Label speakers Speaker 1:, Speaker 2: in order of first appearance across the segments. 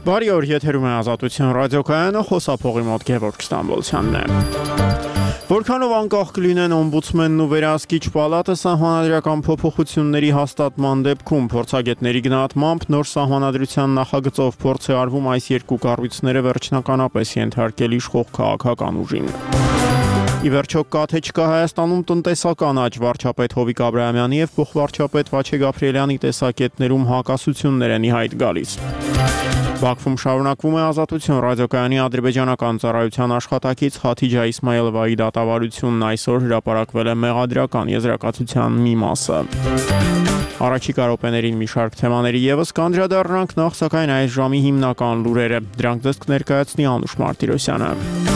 Speaker 1: Բարի օր, եթերում է Ազատություն ռադիոկայանը, խոսափողի մոտ Գևորգ Ստամբոլցյանն է։ Որքանով անկախ կլինեն օմբուդսմենն ու վերահսկիչ պալատը սահմանադրական փոփոխությունների հաստատման դեպքում փորձագետների գնահատմամբ նոր սահմանադրության նախագծով փորձ է արվում այս երկու կառույցները վերջնականապես ենթարկել իշխող քաղաքական ուժին։ Ի վերջո կա թե չկա Հայաստանում տնտեսական աճ, վարչապետ Հովիկ Աբրահամյանի եւ փոխվարչապետ Վաչե Գաբրիելյանի տեսակետներում հակասություններ են ի հայտ գալիս։ Բաքվում շարունակվում է Ազատություն ռադիոկայանի ադրբեջանական ծառայության աշխատակից Խաթիջա Իսմայելովայի դատավարությունն այսօր հրապարակվել է մեղադրական եզրակացության մի մասը։ Առաջիկա րոպեներին մի շարք թեմաների եւս կանդրադառնանք, նախ սակայն այս ժամի հիմնական լուրերը։ Դրանք դες կներկայացնի Անուշ Մարտիրոսյանը։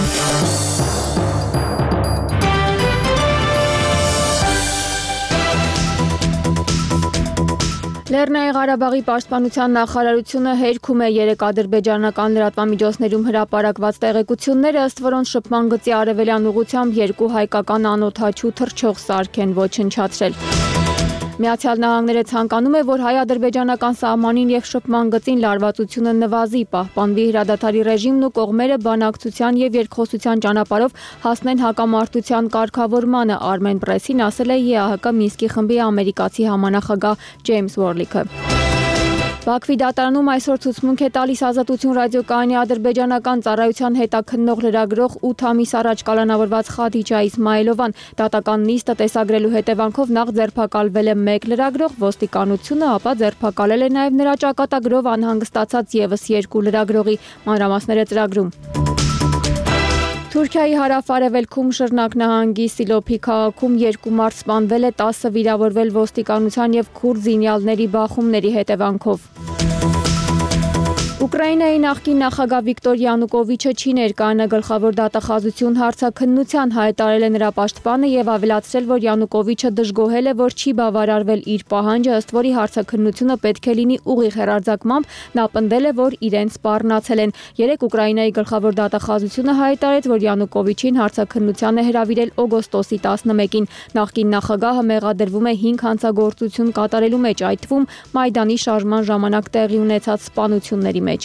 Speaker 2: Լեռնային Ղարաբաղի պաշտպանության նախարարությունը հերքում է 3 ադրբեջանական լրատվամիջոցներում հրապարակված տեղեկությունները, ըստ որոնց շփման գծի արևելյան ուղղությամբ 2 հայկական անօդաչու թռչող սարք են ոչնչացրել։ Միացյալ Նահանգները ցանկանում է, որ հայ-ադրբեջանական սահմանին եւ շփման գծին լարվածությունը նվազի, պահպանվի հրադադարի ռեժիմն ու կողմերը բանակցության եւ երկխոսության ճանապարհով հասնեն հակամարտության կարգավորմանը, Armen Press-ին ասել է ԵԱՀԿ Մինսկի խմբի ամերիկացի համանախագահ Ջեյմս Վորլիքը։ Բաքվի դատարանում այսօր ցուցմունք է տալիս Ազատություն ռադիոկայանի ադրբեջանական ծառայության հետաքննող լրագրող 8 ամիս առաջ կալանավորված Խաթիջա Իսմայելովան։ Դատական նիստը տեսագրելու հետևանքով նախ ձերբակալվել է 1 լրագրող, ոստիկանությունը ապա ձերբակալել է նաև նրա ճակատագրով անհանգստացած եւս 2 լրագրողի, մանրամասները ծրագրում։ Թուրքիայի հարավ-արևելքում Շռնակ նահանգի Սիլոփի քաղաքում 2 մարդ սպանվել է, 10 վիրավորվել ոստիկանության եւ քուրդ զինյալների բախումների հետևանքով։ Ուկրաինայի նախկին նախագահ Վիկտոր Յանուկովիչը չի ներկայանա գլխավոր դատախազություն հարցաքննության, հայտարարել է նրա պաշտպանը եւ ավելացրել, որ Յանուկովիչը դժգոհել է, որ չի բավարարվել իր պահանջը, ըստ որի հարցաքննությունը պետք է լինի ուղիղ հեռարձակմամբ, նա պնդել է, որ իրեն սպառնացել են։ 3 Ուկրաինայի գլխավոր դատախազությունը հայտարարեց, որ Յանուկովիչին հարցաքննության է հրավիրել օգոստոսի 11-ին։ Նախկին նախագահը մեղադրվում է 5 հանցագործություն կատարելու մեջ, այդ թվում Մայդանի շարժման ժամանակ տեղի ունեցած սպանությունների մեջ։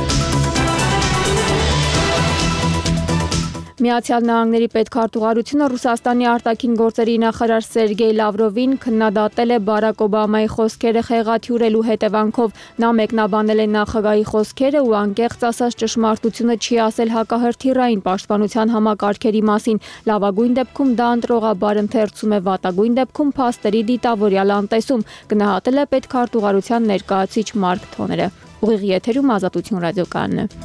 Speaker 2: Միացյալ Նահանգների պետքարտուղարությունը Ռուսաստանի արտաքին գործերի նախարար Սերգեյ Լավրովին քննադատել է Բարակ Օբամայի խոսքերը խեղաթյուրելու հետևանքով։ Նա մեկնաբանել է նախագահի խոսքերը ու անկեղծ ասած ճշմարտությունը չի ասել հակահրթիռային պաշտպանության համակարգերի մասին։ Լավագույն դեպքում դա ընտրողաբար ընթերցում է, վատագույն դեպքում փաստերի դիտավորյալ անտեսում, գնահատել է պետքարտուղարության ներկայացուցիչ Մարկ Թոները։ Ուղիղ եթերում Ազատություն ռադիոկայանն է։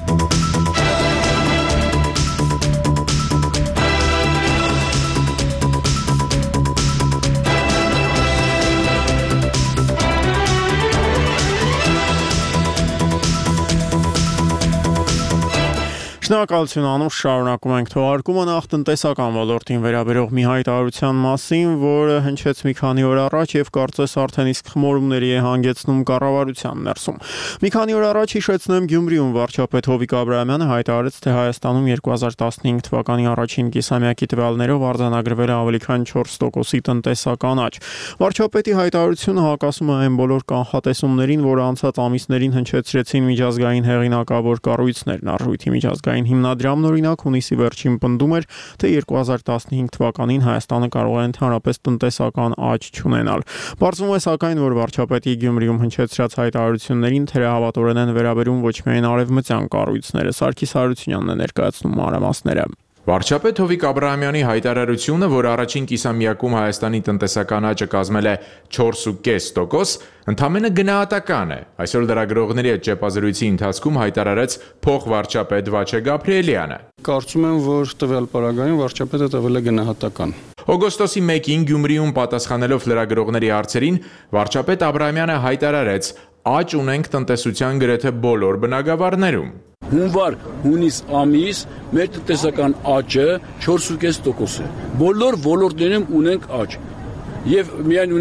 Speaker 1: Շնորհակալություն Անուշ, շարունակում ենք թողարկումը նախ տնտեսական ոլորտին վերաբերող մի հայտարարության մասին, որը հնչեց մի քանի օր առաջ եւ կարծես արդեն իսկ խմորումների է հանգեցնում կառավարության ներսում։ Մի քանի օր առաջ հիշեցնեմ Գյումրիում վարչապետ Հովիկ Աբրահամյանը հայտարարեց, թե Հայաստանում 2015 թվականի առաջին կիսամյակի տվյալներով արձանագրվել է ավելի քան 4%-ի տնտեսական աճ։ Վարչապետի հայտարարությունը հակասում է այն բոլոր կանխատեսումներին, որ անցած ամիսներին հնչեցրեցին միջազգային հեղինակավոր կառույցներն, Արժույթի միջազգային հիմնադրամն օրինակ հունիսի վերջին պնդում էր, թե 2015 թվականին Հայաստանը կարող է ընդհանրապես տնտեսական աճ չունենալ։ Պարզվում է սակայն, որ վարչապետի Գյումրիում հնչեցրած հայտարարություններին թերահավատորեն են վերաբերում ոչ միայն արևմտյան կառույցները։ Սարգիս Հարությունյանն է ներկայացնում մանրամասները։
Speaker 3: Վարչապետ Հովիկ Աբրահամյանի հայտարարությունը, որ առաջին կիսամյակում Հայաստանի տնտեսական աճը կազմել է 4.5%, ընդամենը գնահատական է։ Այսօր լրագրողների հետ ճեպազրույցի ընթացքում հայտարարեց փոխվարչապետ Վաչե Գաբրիելյանը։
Speaker 4: Կարծում եմ, որ տվյալ պարագայում վարչապետը տվել է գնահատական։
Speaker 3: Օգոստոսի 1-ին Գյումրիում պատասխանելով լրագրողների հարցերին, վարչապետ Աբրահամյանը հայտարարեց. «Աճ ունենք տնտեսության գրեթե բոլոր բնագավառներում»։
Speaker 5: Հունվար-հունիս ամիս մեր տնտեսական աճը 4.5% է։ Բոլոր ոլորտներում ունենք աճ։ Եվ միայն ունենք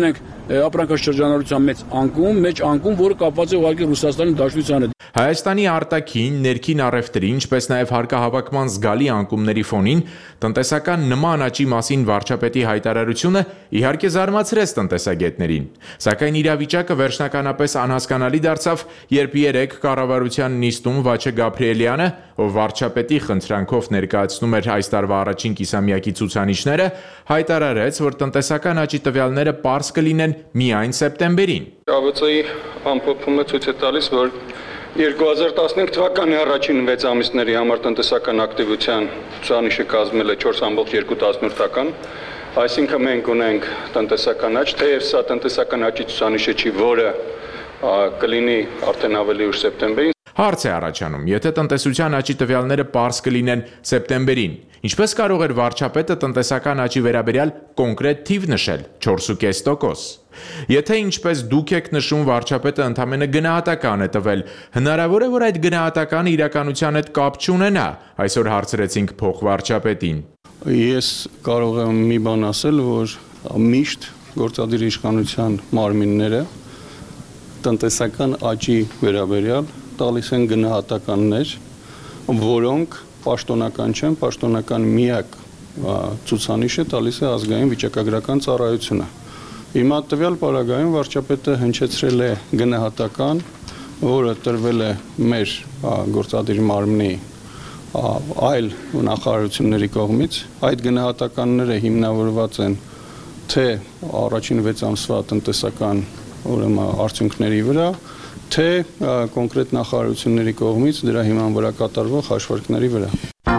Speaker 5: ապրանքաշրջանառության մեծ անկում, որը կապված է ուղղակի Ռուսաստանի Դաշնության հետ։
Speaker 3: Հայաստանի արտաքին, ներքին առևտրի, ինչպես նաև հարկահավաքման զգալի անկումների ֆոնին տնտեսական նման աճի մասին վարչապետի հայտարարությունը իհարկե զարմացրեց տնտեսագետներին։ Սակայն իրավիճակը վերջնականապես անհասկանալի դարձավ, երբ երեկ կառավարության նիստում Վաչե Գաբրիելյանը, ով վարչապետի խնդրանքով ներկայացնում էր այս տարվա առաջին կիսամյակի ցուցանիշները, հայտարարեց, որ տնտեսական աճի տվյալները պարզ կլինեն միայն սեպտեմբերին։
Speaker 4: ԱՎԾ-ի ամփոփումը ցույց է տալիս, որ 2015 թվականի առաջին 6 ամիսների համար տնտեսական ակտիվության ցուցանիշը կազմել է 4.2%, այսինքն մենք ունենք տնտեսական աճ, թեև սա տնտեսական աճի ցուցանիշը չի, որը կլինի արդեն ավելի ուշ սեպտեմբերին։
Speaker 3: Հարց է առաջանում, եթե տնտեսության աճի տվյալները պարզ կլինեն սեպտեմբերին, ինչպես կարող էր վարչապետը տնտեսական աճի վերաբերյալ կոնկրետ թիվ նշել՝ 4.5%։ Եթե ինչպես դուք եք նշում վարչապետը ընդամենը գնահատական է տվել, հնարավոր է, որ այդ գնահատականը իրականության հետ կապ չունենա, այսօր հարցրեցինք փոխվարչապետին։
Speaker 4: Ես կարող եմ մի բան ասել, որ միշտ գործադիր իշխանության մարմինները տնտեսական աճի վերաբերյալ տալիս են գնահատականներ, որոնք պաշտոնական չեն, պաշտոնական միակ ցուցանիշը տալիս է ազգային վիճակագրական ծառայությունը։ Հիմա տվյալ պարագայում վարչապետը հնչեցրել է գնահատական, որը տրվել է մեր գործադիր մարմնի այլ նախարարությունների կողմից։ Այդ գնահատականները հիմնավորված են թե առաջին 6 ամսվա տնտեսական արդյունքների վրա, թե կոնկրետ նախարարությունների կողմից դրա հիման վրա կատարվող հաշվարկների վրա։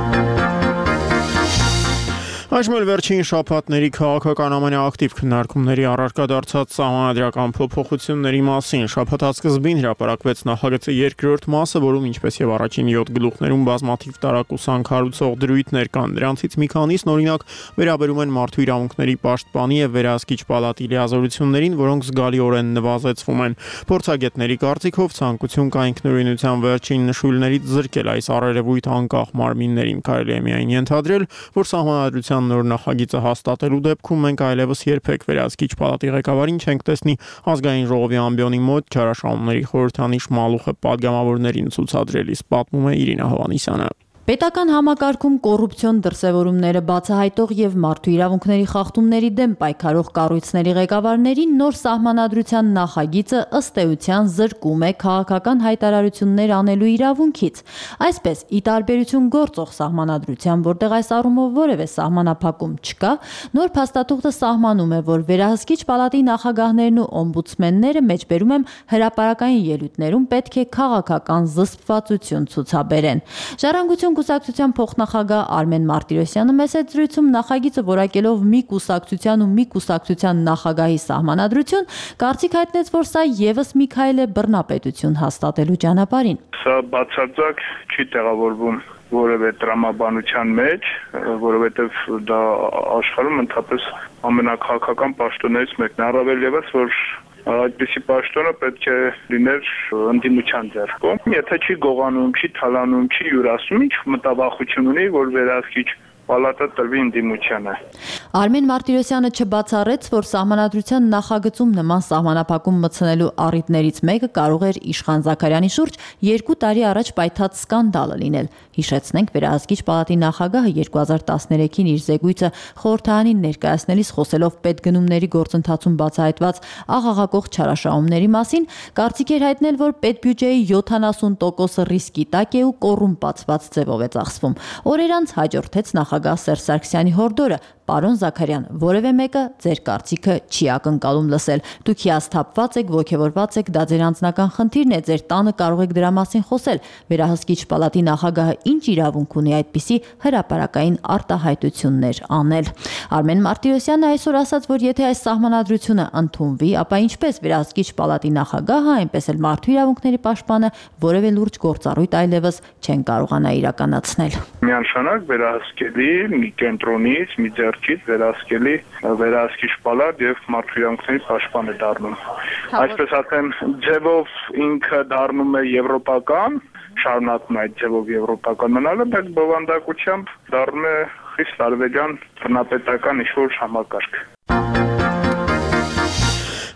Speaker 1: Այժմ վերջին շաբաթների քաղաքական ամենաակտիվ քննարկումների առարկա դարձած սահմանադրական փոփոխությունների մասին շաբաթասկզբին հրապարակվեց նախագծի երկրորդ մասը, որում ինչպես եւ առաջին 7 գլուխներում բազմաթիվ տարակուսանք հարուցող դրույթներ կան։ Դրանցից մի քանիսն օրինակ վերաբերում են մարդու իրավունքների պաշտպանի եւ վերահսկիչ պալատի լիազորություններին, որոնք զգալիորեն նվազեցվում են։ Փորձագետների կարծիքով ցանկություն կա ինքնուրույնության վերջին նշույլներից զրկել այս առերևույթ անկախ մարմիններին։ Կարելի է միայն ենթադրել, որ սահմանադրության նոր նախագիծը հաստատելու դեպքում մենք այլևս երբեք վերահսկիչ պալատի ղեկավարին չենք տեսնի ազգային ժողովի ամբիոնի մոտ չարաշահումների խորհրդանիշ մալուխը պատգամավորներին ցուցադրելիս, պատմում է Իրինա Հովհաննիսյանը։
Speaker 6: Պետական համակարգում կոռուպցիոն դրսևորումները բացահայտող եւ մարդու իրավունքների խախտումների դեմ պայքարող կառույցների ղեկավարներին նոր սահմանադրության նախագիծը ըստ էության զրկում է քաղաքական հայտարարություններ անելու իրավունքից։ Այսպես, ի տարբերություն գործող սահմանադրության, որտեղ այս առումով որևէ սահմանափակում չկա, նոր փաստաթուղթը սահմանում է, որ վերահսկիչ պալատի նախագահներն ու օմբուդսմենները մեջբերում եմ հրապարակային ելույթներում պետք է քաղաքական զսպվածություն ցուցաբերեն։ Ժառանգություն կուսակցության փոխնախագահ Արմեն Մարտիրոսյանը մեծ զրույցում նախագիծը որակելով մի կուսակցության ու մի կուսակցության նախագահի սահմանադրություն, կարծիք հայտնեց, որ սա եւս մի քայլ է բռնապետություն հաստատելու ճանապարհին։
Speaker 7: Սա բացարձակ չի տեղավորվում որևէ տրամաբանության մեջ, որովհետև դա աշխարհում ընդհանրապես ամենակաղաքական պաշտոններից մեկն է, առավել եւս որ այդպիսի պաշտոնը պետք է լիներ ընդդիմության ձեռքում։ Եթե չի գողանում, չի թալանում, չի յուրացնում, ինչ մտավախություն ունի, որ վերահսկիչ պալատը տրվի ընդդիմությանը։
Speaker 6: Արմեն Մարտիրոսյանը չբացառեց, որ սահմանադրության նախագծում նման սահմանափակում մտցնելու առիթներից մեկը կարող էր Իշխան Զաքարյանի շուրջ 2 տարի առաջ պայթած սկանդալը լինել։ Հիշեցնենք, վերահսկիչ պալատի նախագահը 2013-ին իր զեկույցը խորհրդարանին ներկայացնելիս խոսելով պետգնումների գործընթացում բացահայտված աղաղակող չարաշահումների մասին, կարծիք էր հայտնել, որ պետբյուջեի 70% ռիսկի տակ է ու կոռումպացված ձևով է ծախսվում։ Օրեր անց հաջորդեց նախագահ Սերժ Սարգսյանի հորդորը. Պարոն Զաքարյան, որևէ մեկը ձեր կարծիքը չի ակնկալում լսել։ Դուք հիասթափված եք, ոգևորված եք, դա ձեր անձնական խնդիրն է, ձեր տանը կարող եք դրա մասին խոսել։ Վերահսկիչ պալատի նախագահը ինչ իրավունք ունի այդպիսի հրապարակային արտահայտություններ անել։ Արմեն Մարտիրոսյանը այսօր ասաց, որ եթե այս սահմանադրությունը ընդունվի, ապա ինչպես վերահսկիչ պալատի նախագահը, այնպես էլ մարդու իրավունքների պաշտպանը որևէ լուրջ գործառույթ այլևս չեն կարողանա իրականացնել։
Speaker 7: Միանշանակ վերահսկելի մի կենտրոնից, մի ձեռքից վերահսկելի վերահսկիչ պալատ եւ մարդու իրավունքների պաշտպան է դառնում։ Այսպես ասեմ, ձևով ինքը դառնում է եվրոպական, շարունակում է այդ ձևով եվրոպական մնալը, բայց բովանդակությամբ դառնում է խիստ արևելյան բռնապետական ինչ-որ համակարգ։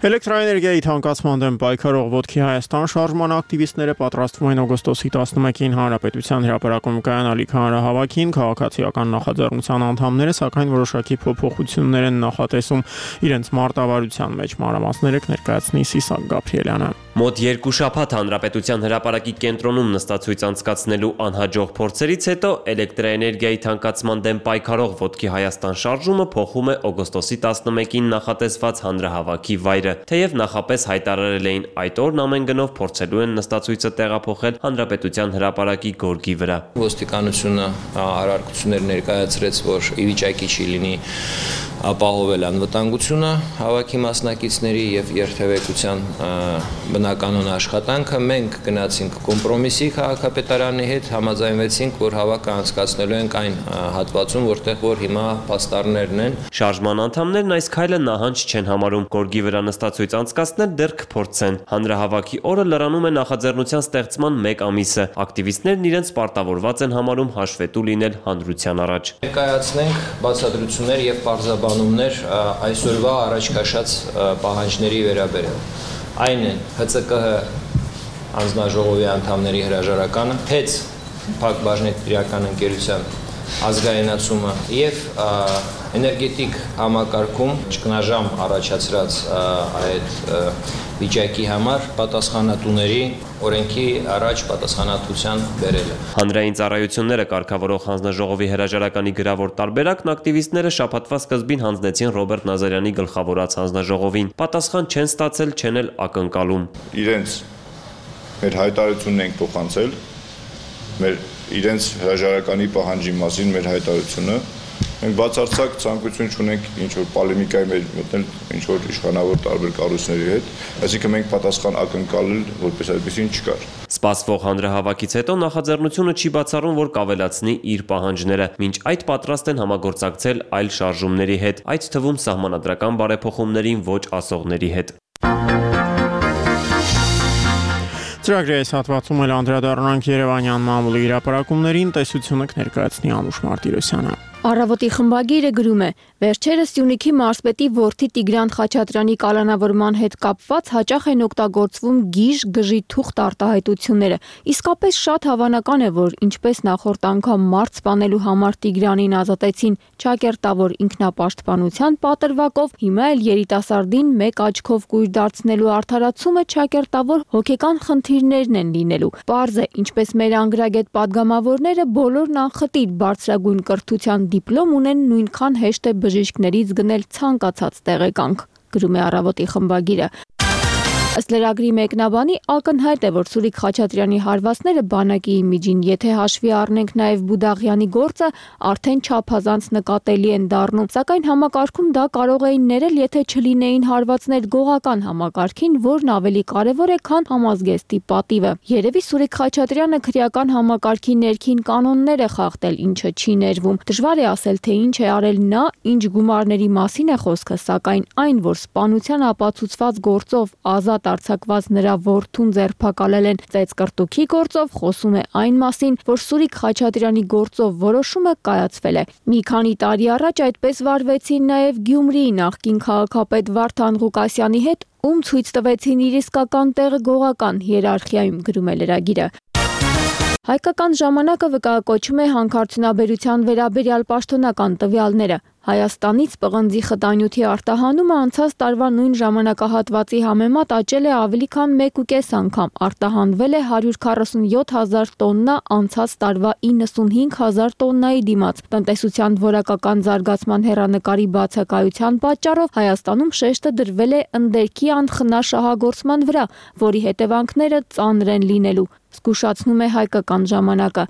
Speaker 1: Էլեկտրաէներգիայի թանկացման դեմ պայքարող Ոտքի Հայաստան շարժման ակտիվիստները պատրաստվում են օգոստոսի 11-ին Հանրապետության հրապարակում կայանալիք հանրահավաքին, քաղաքացիական նախաձեռնության անդամները սակայն որոշակի փոփոխություններ են նախատեսում իրենց մարտավարության մեջ, մանրամասները կներկայացնի Սիսակ Գաբրիելյանը։
Speaker 8: Մոտ 2 շաբաթ Հանրապետության հրապարակի կենտրոնում նստածույց անցկացնելու անհաջող փորձերից հետո էլեկտրաէներգիայի թանկացման դեմ պայքարող Ոտքի Հայաստան շարժումը փոխում է օգոստոսի 11-ին նախատեսված հանրահավաքի վայրը, թեև նախապես հայտարարել էին այդ օրն ամեն գնով փորձելու են նստածույցը տեղափոխել Հանրապետության հրապարակի գորգի վրա։
Speaker 9: Ոստիկանությունը առարկություններ ներկայացրեց, որ ի վիճակի չի լինի ապահովել անվտանգությունը հավաքի մասնակիցների եւ երթևեկության բնականոն աշխատանքը։ Մենք գնացինք կոմպրոմիսի քաղաքապետարանի հետ, համաձայնվեցինք, որ հավաքը անցկացնելու ենք այն հատվածում, որտեղ որ հիմա պաստառներն են։
Speaker 8: Շարժման անդամներն այս քայլը նահանջ չեն համարում, գորգի վրա նստածույց անցկացնել դեռ կփորձեն։ Հանրահավաքի օրը լրանում է նախաձեռնության ստեղծման 1 ամիսը։ Ակտիվիստներն իրենց պարտավորված են համարում հաշվետու լինել հանրության առաջ։
Speaker 9: Ներկայացնենք բացատրություններ եւ պարզաբանումներ այսօրվա առաջ քաշած պահանջների վերաբերյալ։ Այն են ՀՑԿՀ անձնաժողովի անդամների հրաժարականը, ՀԵՑ Փակ բաժնետիրական ընկերության ազգայնացումը եւ էներգետիկ համակարգում ճգնաժամ առաջացրած այդ վիճակի համար պատասխանատուների օրենքի առաջ պատասխանատվության բերելը։
Speaker 8: Հանրային ծառայությունները կարգավորող հանձնաժողովի հրաժարականի գրավոր տարբերակն ակտիվիստները շաբաթվա սկզբին հանձնեցին Ռոբերտ Նազարյանի գլխավորած հանձնաժողովին։ Պատասխան չեն ստացել, չեն էլ ակնկալում։
Speaker 10: Իրենց մեր հայտարարությունն ենք փոխանցել, իրենց հրաժարականի պահանջի մասին մեր հայտարարությունը, մենք բացարձակ ցանկություն չունենք ինչ-որ պոլեմիկայի մեջ մտնել ինչ-որ իշխանավոր տարբեր կառույցների հետ, այսինքն մենք պատասխան ակնկալել, որպես այդպեսին չկար։
Speaker 8: Սպասվող հանրահավաքից հետո նախաձեռնությունը չի բացառում, որ կավելացնի իր պահանջները, մինչ այդ պատրաստ են համագործակցել այլ շարժումների հետ, այդ թվում սահմանադրական բարեփոխումներին ոչ ասողների հետ։
Speaker 1: Ծրագրի այս հատվածում էլ անդրադառնանք Երևանյան մամուլի հրապարակումներին, տեսությունը կներկայացնի Անուշ Մարտիրոսյանը։
Speaker 2: Առավոտի խմբագիրը գրում է. վերջերս Սյունիքի մարզպետի որդի Տիգրան Խաչատրյանի կալանավորման հետ կապված հաճախ են օգտագործվում գիժ, գժի թուղթ արտահայտությունները։ Իսկապես շատ հավանական է, որ ինչպես նախորդ անգամ մարդ սպանելու համար Տիգրանին ազատեցին ճակերտավոր ինքնապաշտպանության պատրվակով, հիմա էլ երիտասարդին մեկ աչքով կույր դարձնելու արդարացումը ճակերտավոր հոգեկան խնդիրներն են լինելու։ Պարզ է, ինչպես մեր անգրագետ падգամավորները բոլորն անխտիր բարձրագույն կրթության դիպլոմ ունեն, նույնքան հեշտ է բժիշկներից գնել ցանկացած տեղեկանք, գրում է Առավոտի խմբագիրը։ Ըստ լրագրի մեկնաբանի ակնհայտ է, որ Սուրիկ Խաչատրյանի հարվածները բանակի իմիջին, եթե հաշվի առնենք նաև Բուդաղյանի գործը, արդեն չափազանց նկատելի են դառնում, սակայն համակարգում դա կարող էին ներել, եթե չլինեին հարվածներ գողական համակարգին, որն ավելի կարևոր է, քան համազգեստի պատիվը։ Երևի Սուրիկ Խաչատրյանը քրեական համակարգի ներքին կանոններ է խախտել, ինչը չի ներվում։ Դժվար է ասել, թե ինչ է արել նա, ինչ գումարների մասին է խոսքը, սակայն այն, որ սպանության ապացուցված գործով ազատ արձակված նրա որդուն ձերբակալել են ծեծկրտուքի գործով, խոսում է այն մասին, որ Սուրիկ Խաչատրյանի գործով որոշումը կայացվել է։ Մի քանի տարի առաջ այդպես վարվեցին նաև Գյումրիի նախկին քաղաքապետ Վարդան Ղուկասյանի հետ, ում ցույց տվեցին իր իսկական տեղը գողական հիերարխիայում, գրում է լրագիրը։ Հայկական ժամանակը վկայակոչում է հանքարդյունաբերության վերաբերյալ պաշտոնական տվյալները։ Հայաստանից պղնձի խտանյութի արտահանումը անցած տարվա նույն ժամանակահատվածի համեմատ աճել է ավելի քան 1.5 անգամ, արտահանվել է 147,000 տոննա անցած տարվա 95,000 տոննայի դիմաց։ Տնտեսության որակական զարգացման հեռանկարի բացակայության պատճառով Հայաստանում շեշտը դրվել է ընդերքի անխնա շահագործման վրա, որի հետևանքները ծանր են լինելու, զգուշացնում է Հայկական ժամանակը։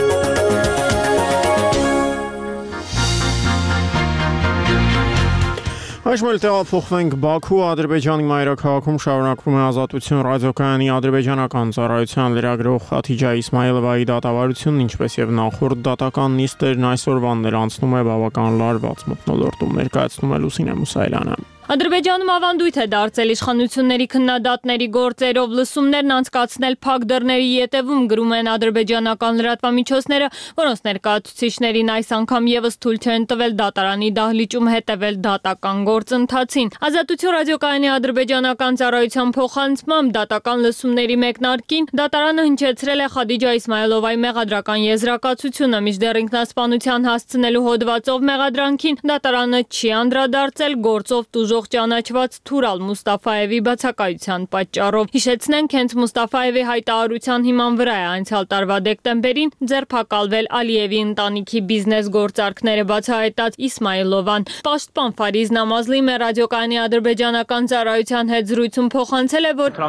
Speaker 1: Այժմ էլ տեղափոխվենք Բաքու, Ադրբեջանի մայրաքաղաքում շարունակվում է Ազատություն ռադիոկայանի ադրբեջանական ծառայության լրագրող Խաթիջա Իսմայելովայի դատավարությունն, ինչպես եւ նախորդ դատական նիստերն այսօրվան ներանցնում է բավական լարված մթնոլորտում, ներկայացնում է Լուսինե Մուսայելյանը։
Speaker 2: Ադրբեջանում ավանդույթ է դարձել իշխանությունների քննադատների գործերով լսումներն անցկացնել փակ դռների ետևում, գրում են ադրբեջանական լրատվամիջոցները, որոնց ներկայացուցիչներին այս անգամ եւս թույլ չեն տվել դատարանի դահլիճում հետևել դատական գործընթացին։ Ազատություն ռադիոկայանի ադրբեջանական ծառայության փոխանցմամբ դատական լսումների մեկնարկին դատարանը հնչեցրել է Խադիջա Իսմայելովայի մեղադրական եզրակացությունը, մինչդեռ ինքնասպանության հասցնելու հոդվածով մեղադրանքին դատարանը չի անդրադարձել գործով տուժող ճանաչված Թուրալ Մուստաֆայևի բացակայության պատճառով։ Հիշեցնենք, հենց Մուստաֆայևի հայտարարության հիման վրա է անցյալ տարվա դեկտեմբերին ձերբակալվել Ալիևի ընտանիքի բիզնես գործարքները բացահայտած Իսմայելովան։ Պաշտպան Ֆարիզ Նամազլին մեր ռադիոկայանի ադրբեջանական ծառայության հետ զրույցում փոխանցել է, որ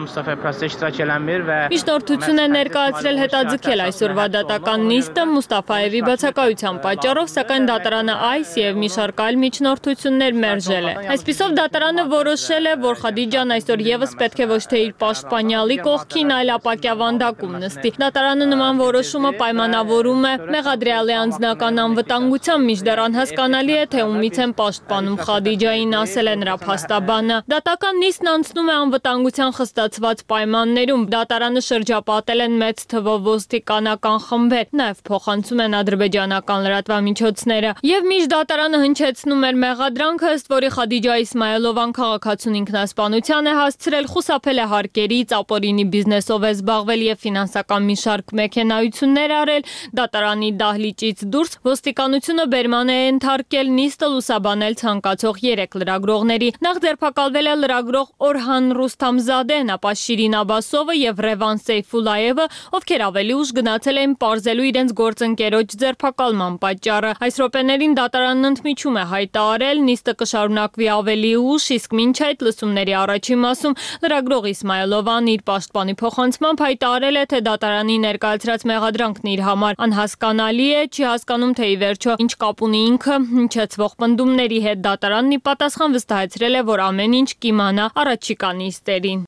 Speaker 2: միջնորդություն է ներկայացրել հետաձգել այսօրվա դատական նիստը Մուստաֆայևի բացակայության պատճառով, սակայն դատարանը այս եւ մի շարք այլ միջնորդություններ մերժել է։ Այսպիսով դատարանը որոշել է, որ Խադիջան այսօր եւս պետք է ոչ թե իր պաշտպանյալի կողքին, այլ ապակյա վանդակում նստի։ Դատարանը նման որոշումը պայմանավորում է մեղադրյալի անձնական անվտանգությամբ, մինչդեռ անհասկանալի է, թե ումից են պաշտպանում Խադիջային, ասել է նրա փաստաբանը։ Դատական նիստն անցնում է անվտանգության խստացված պայմաններում։ Դատարանը շրջապատել են մեծ թվով ոստիկանական խմբեր, նաեւ փոխանցում են ադրբեջանական լրատվամիջոցները։ Եվ մինչ դատարանը հնչեցնում էր մեղադրանքը, ըստ որի Խադիջա Իսմայելովան քաղաքացուն ինքնասպանության է հասցրել, խուսափել է հարկերից, ապօրինի բիզնեսով է զբաղվել եւ ֆինանսական մի շարք մեքենայություններ արել, դատարանի դահլիճից դուրս ոստիկանությունը բերման է ենթարկել նիստը լուսաբանել ցանկացող 3 լրագրողների։ Նախ ձերբակալվել է լրագրող Օրհան Ռուստամզադեն, ապա Շիրին Աբասովը եւ Ռևան Սեյֆուլայևը, ովքեր ավելի ուշ գնացել էին պարզելու իրենց գործընկերոջ ձերբակալման պատճառը։ Այս րոպեներին դատարանն ընդմիջում է հայտարարել, նիստը կշարունակվի ավելի ուշ, իսկ մինչ այդ լսումների առաջին մասում լրագրող Իսմայելովան իր պաշտպանի փոխանցմամբ հայտարարել է, թե դատարանի ներկայացրած մեղադրանքն իր համար անհասկանալի է, չի հասկանում, թե ի վերջո ինչ կապ ունի ինքը հնչեցվող պնդումների հետ։ Դատարանն ի պատասխան վստահեցրել է, որ ամեն ինչ կիմանա առաջիկա նիստերին։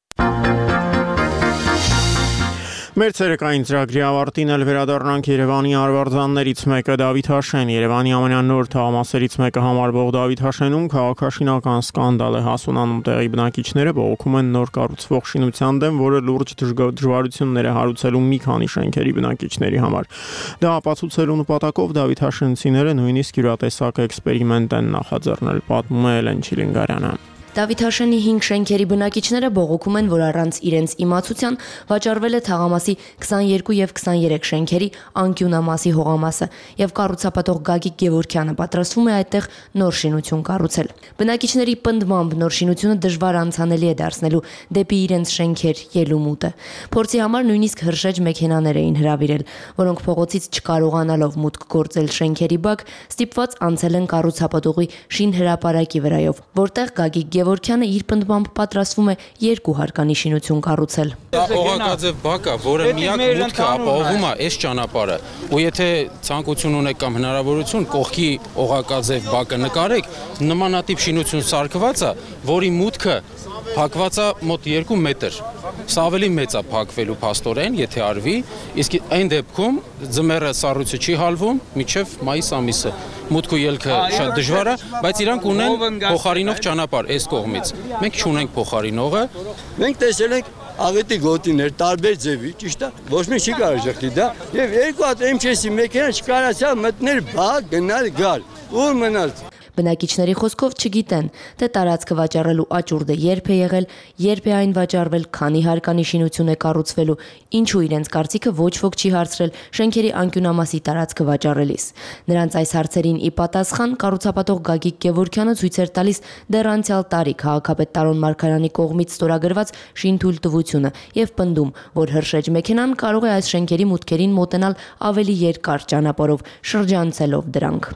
Speaker 1: Մեր ցերեկային ծրագրի ավարտին էլ վերադառնանք Երևանի արվարձաններից մեկը Դավիթ Հաշեն։ Երևանի ամենանոր թաղամասերից մեկը համարվող Դավիթ Հաշենում քաղաքաշինական սկանդալ է հասունանում, տեղի բնակիչները բողոքում են նոր կառուցվող շինության դեմ, որը լուրջ դժվարություններ է հարուցելու մի քանի շենքերի բնակիչների համար։ Դա ապացուցելու նպատակով Դավիթ Հաշենցիները նույնիսկ յուրատեսակ էքսպերիմենտ են նախաձեռնել, պատմում է Էլեն Չիլինգարյանը։
Speaker 11: Դավիթ Հաշենի 5 շենքերի բնակիչները բողոքում են, որ առանց իրենց իմացության վաճառվել է թաղամասի 22 եւ 23 շենքերի անկյունամասի հողամասը եւ կառուցապատող Գագիկ Գևորքյանը պատրաստվում է այդտեղ նոր շինություն կառուցել։ Բնակիչների պնդմամբ նոր շինությունը դժվար անցանելի է դարձնելու դեպի իրենց շենքեր ելումուտը։ Փորձի համար նույնիսկ հրշեջ մեքենաներ էին հրավիրել, որոնք փողոցից չկարողանալով մուտք գործել շենքերի բակ, ստիպված անցել են կառուցապատողի շինհրապարակի վրայով, որտեղ Գագիկ Գևորքյանը իր պնդմամբ պատրաստվում է 2 հարկանի շինություն կառուցել։
Speaker 12: Օղակաձև բակը, որը միակ մուտքը ապահովում է այս ճանապարհը, ու եթե ցանկություն ունեք կամ հնարավորություն կողքի օղակաձև բակը նկարեք, նմանատիպ շինություն սարքված է, որի մուտքը փակված է մոտ 2 մետր։ Սա ավելի մեծ է փակվելու փաստորեն, եթե արվի, իսկ այն դեպքում ձմեռը սառույցը չի հալվում մինչև մայիս ամիսը։ Մուտք ու ելքը շատ դժվար է, բայց իրանք ունեն փոխարինող ճանապարհ այս կողմից։ Մենք չունենք փոխարինողը։
Speaker 13: Մենք տեսել ենք աղետի գոտիներ տարբեր ձևի, ճիշտ է, ոչ մի չի կարող ժխտի դա, եւ 2 հատ MЧS-ի մեքենա չկարացավ մտնել բակ գնալ գալ։ Ուր մնաց։
Speaker 11: Բնակիչների խոսքով չգիտեն, թե տարածքը վաճառելու աճուրդը երբ է եղել, երբ է այն վաճառվել, քանի հարկանի շինություն է կառուցվելու, ինչու իրենց կարծիքը ոչ ոք չի հարցրել շենքերի անկյունամասի տարածքը վաճառելիս։ Նրանց այս հարցերին ի պատասխան կառուցապատող Գագիկ Գևորքյանը ցույց էր տալիս դեռ անցյալ տարի քաղաքապետ Տարոն Մարգարյանի կողմից ստորագրված շինթույլտվությունը եւ պնդում, որ հրշեջ մեքենան կարող է այս շենքերի մուտքերին մոտենալ ավելի երկար ճանապարհով, շրջանցելով դրանք։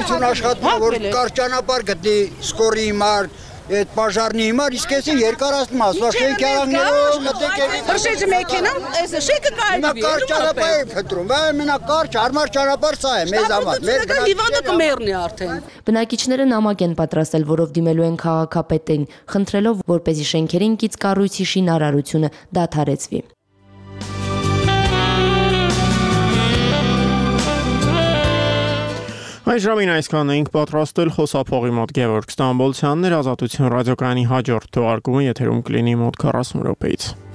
Speaker 14: Ճանապարհ գտնի սկորի հիմար, այդ բաժարնի հիմար, իսկ էսի երկարացնում ասվա շենքի արանքներով մտեք
Speaker 15: հրշեջ մեքենան, այս շենքը կարելի է
Speaker 14: կարճ ճանապարհ է փնտրում, ամենակարճ հարմար ճանապարհ սա է մեզ համար, մեր
Speaker 15: հիվանդը կմեռնի արդեն։
Speaker 11: Բնակիչները նամակ են պատրաստել, որով դիմելու են քաղաքապետին, խնդրելով, որպեսզի շենքերին կից կառույցի շինարարությունը դադարեցվի։
Speaker 1: Այս ժամին այսքանն էինք պատրաստել խոսափողի մոտ Գևորգ Ստամբոլցյանն էր, Ազատություն ռադիոկայանի հաջորդ թողարկումը եթերում կլինի մոտ 40 րոպեից։